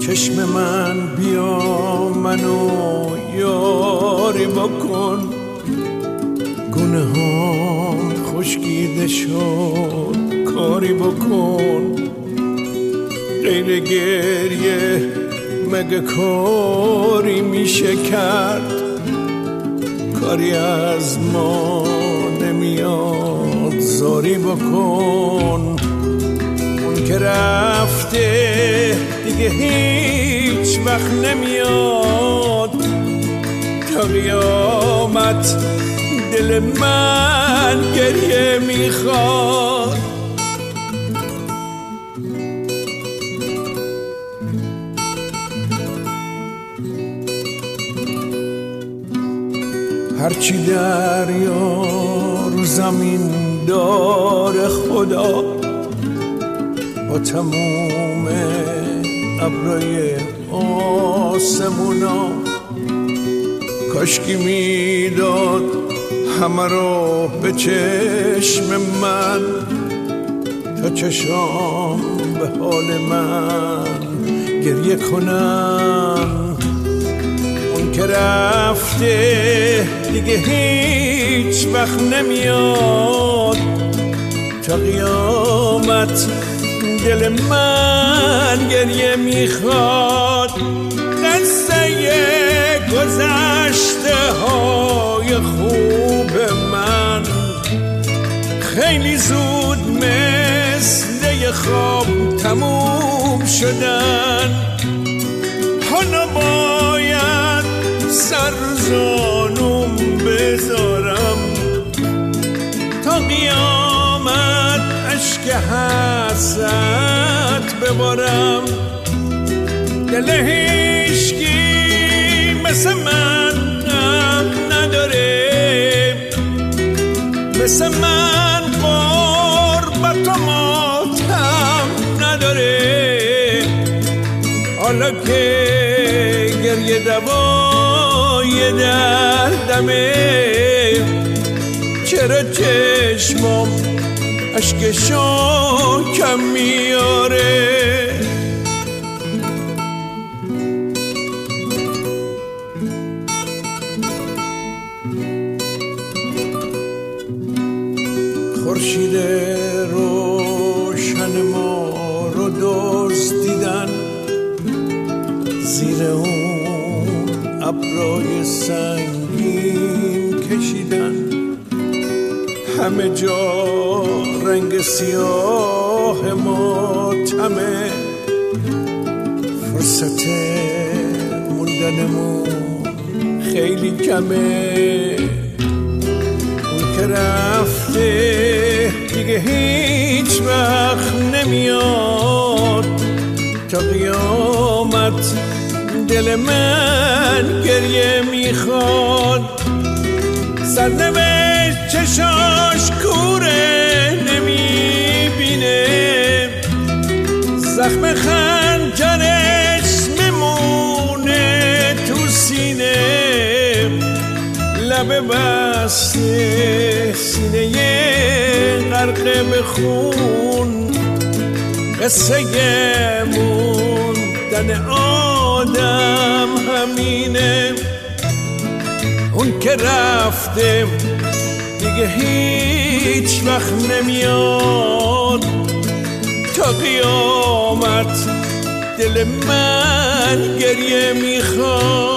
چشم من بیا منو یاری بکن، گونه هم خشکیده شد کاری بکن. غیر گریه مگه کاری میشه کرد؟ کاری از ما نمیاد زاری بکن. اون که رفته دیگه هیچ وقت نمیاد، تا قیامت دل من گریه میخواد. هرچی دریا رو زمین داره خدا، با تموم ابرای آسمونا، کاشکی میداد همه رو به چشم من، تا چشام به حال من گریه کنن. اون که رفته دیگه هیچ وقت نمیاد، تا قیامت دل من گریه میخواد. قصه گذشته های خوب من خیلی زود مثل یه خواب تموم شدن. حالا باید سر زانوم بذارم، تا قیامت اشک حسرت ببارم. دل هیچکی مثل من نداره، مثل من غربت و ماتم نداره. حالا که گریه دوای دردمه، چرا چشمم اشکشو کم میاره؟ خورشید روشن ما رو دزدیدن، زیر اون ابرای سنگین کشیدن. همه جا رنگ سیاه ماتمه، فرصت موندنمون خیلی کمه. اون که رفته دیگه هیچ وقت نمیاد، تا قیامت دل من گریه میخواد. سرنوشت چشاش کوره نمیبینه، زخم خنجرش میمونه تو سینه. لب بسته سینه غرق به خون، قصه موندن آدم همینه. اون که رفته دیگه هیچ وقت نمیاد، تا قیامت دل من گریه میخواد.